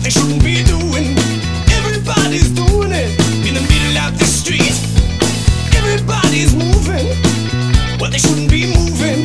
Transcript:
they shouldn't be doing. Everybody's doing it in the middle of the street. Everybody's moving what they shouldn't be moving.